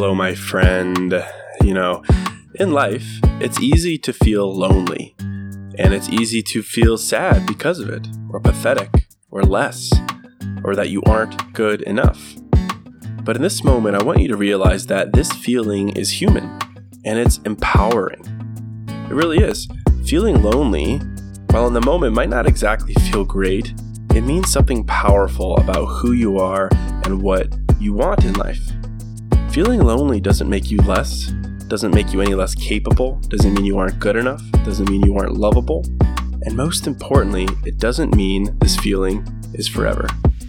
Hello, my friend. In life, it's easy to feel lonely, and it's easy to feel sad because of it, or pathetic, or less, or that you aren't good enough. But in this moment, I want you to realize that this feeling is human, and it's empowering. It really is. Feeling lonely, while in the moment might not exactly feel great, it means something powerful about who you are and what you want in life. Feeling lonely doesn't make you less, doesn't make you any less capable, doesn't mean you aren't good enough, doesn't mean you aren't lovable, and most importantly, it doesn't mean this feeling is forever.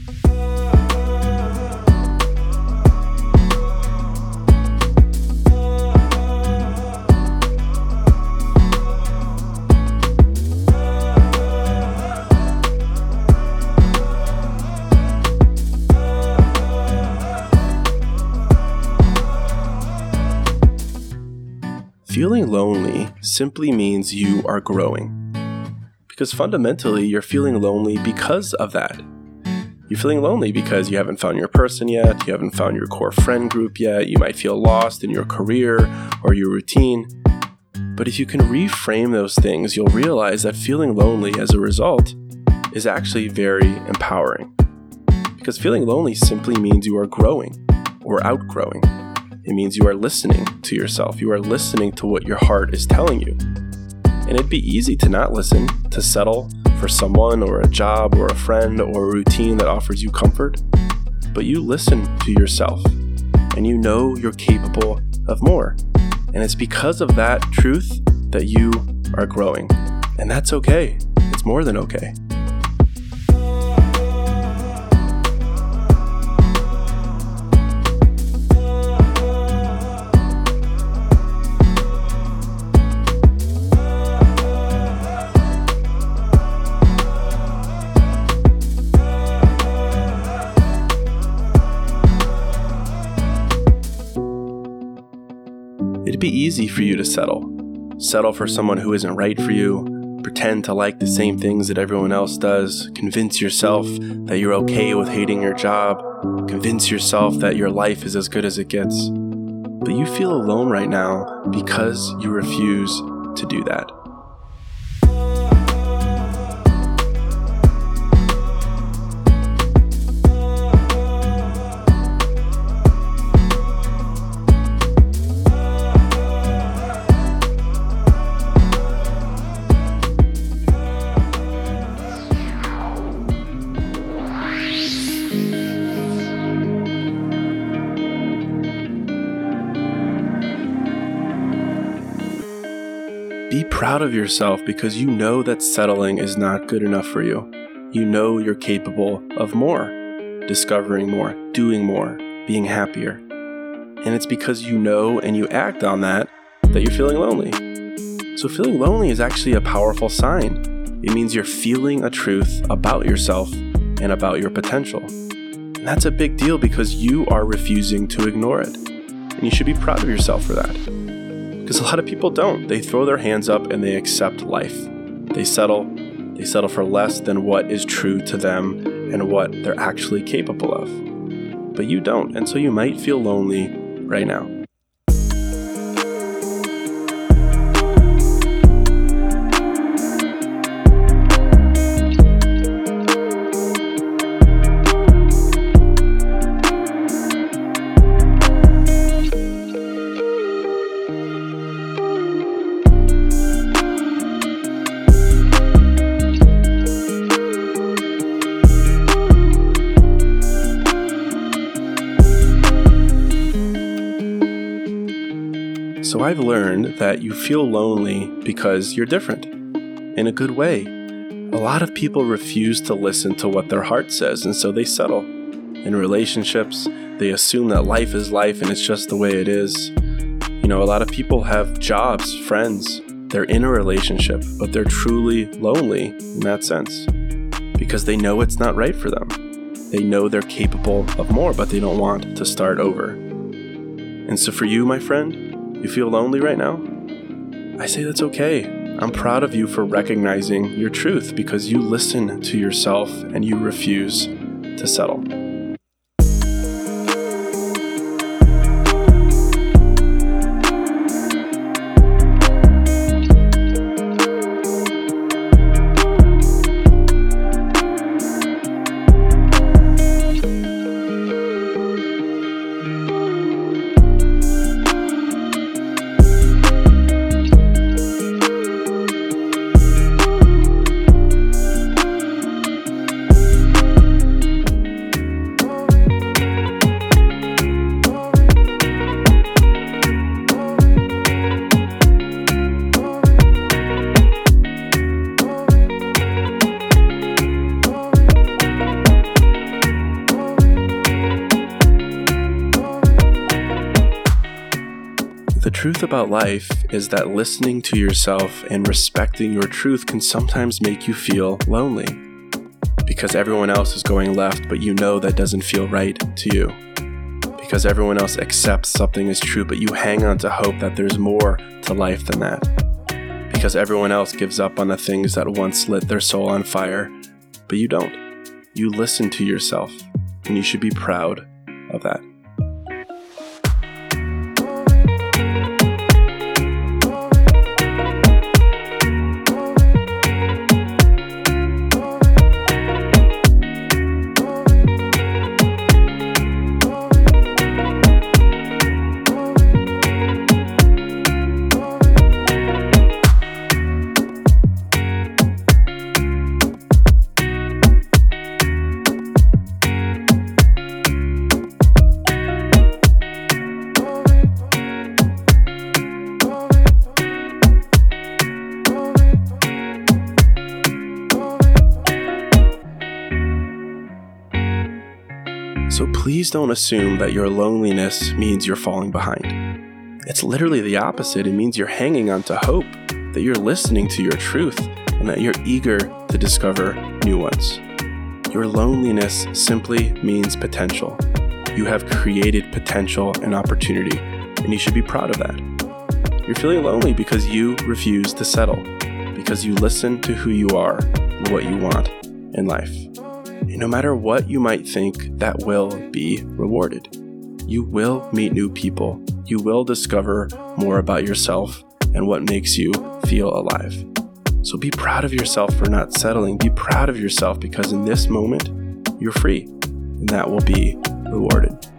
Feeling lonely simply means you are growing. Because fundamentally, you're feeling lonely because of that. You're feeling lonely because you haven't found your person yet, you haven't found your core friend group yet, you might feel lost in your career or your routine. But if you can reframe those things, you'll realize that feeling lonely as a result is actually very empowering. Because feeling lonely simply means you are growing or outgrowing. It means you are listening to yourself. You are listening to what your heart is telling you. And it'd be easy to not listen, to settle for someone or a job or a friend or a routine that offers you comfort. But you listen to yourself and you know you're capable of more. And it's because of that truth that you are growing. And that's okay. It's more than okay. It'd be easy for you to settle for someone who isn't right for you, pretend to like the same things that everyone else does, convince yourself that you're okay with hating your job, convince yourself that your life is as good as it gets. But you feel alone right now because you refuse to do that. Be proud of yourself because you know that settling is not good enough for you. You know you're capable of more, discovering more, doing more, being happier. And it's because you know and you act on that you're feeling lonely. So feeling lonely is actually a powerful sign. It means you're feeling a truth about yourself and about your potential. And that's a big deal because you are refusing to ignore it. And you should be proud of yourself for that. Because a lot of people don't. They throw their hands up and they accept life. They settle for less than what is true to them and what they're actually capable of. But you don't, and so you might feel lonely right now. So I've learned that you feel lonely because you're different, in a good way. A lot of people refuse to listen to what their heart says, and so they settle. In relationships, they assume that life is life and it's just the way it is. A lot of people have jobs, friends, they're in a relationship, but they're truly lonely in that sense because they know it's not right for them. They know they're capable of more, but they don't want to start over. And so for you, my friend, you feel lonely right now? I say that's okay. I'm proud of you for recognizing your truth because you listen to yourself and you refuse to settle. truth about life is that listening to yourself and respecting your truth can sometimes make you feel lonely because everyone else is going left, but you know that doesn't feel right to you. Because everyone else accepts something as true, but you hang on to hope that there's more to life than that. Because everyone else gives up on the things that once lit their soul on fire, but you don't. You listen to yourself, and you should be proud of that. So please don't assume that your loneliness means you're falling behind. It's literally the opposite. It means you're hanging on to hope, that you're listening to your truth, and that you're eager to discover new ones. Your loneliness simply means potential. You have created potential and opportunity, and you should be proud of that. You're feeling lonely because you refuse to settle, because you listen to who you are and what you want in life. And no matter what you might think, that will be rewarded. You will meet new people. You will discover more about yourself and what makes you feel alive. So be proud of yourself for not settling. Be proud of yourself because in this moment, you're free, and that will be rewarded.